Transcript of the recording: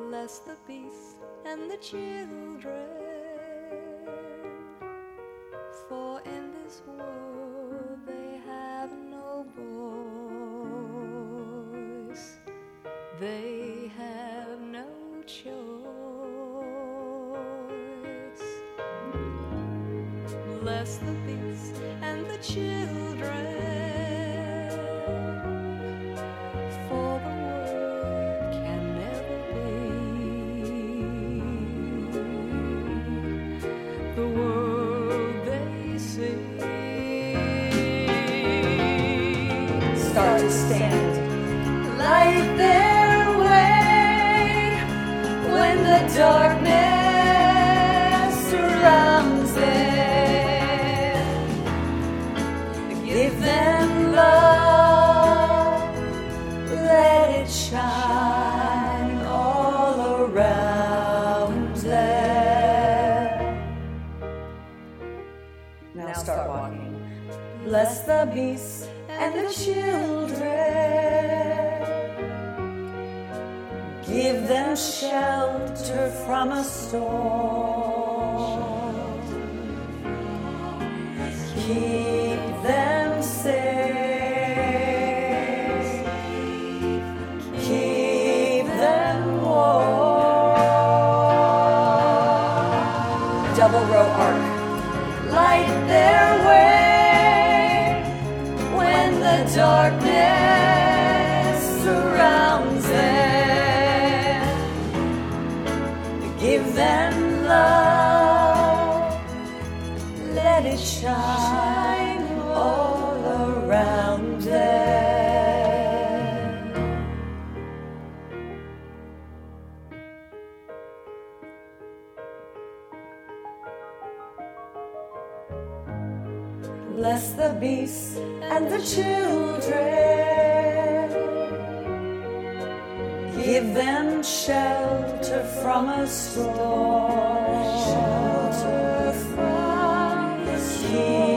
Bless the beasts and the children, for in this world they have no voice, they have no choice. Bless the beasts and the children, for the world can never be the world they see. Start to stand, light their way when the darkness surrounds them. Give them love, let it shine all around them. Now start walking. Bless the beasts and the children, give them shelter from a storm, keep them safe, keep them warm. Double row arc, light their way when the darkness surrounds them. Give them love, let it shine all around them. Bless the beasts and the children, give them shelter from a storm, shelter from the storm.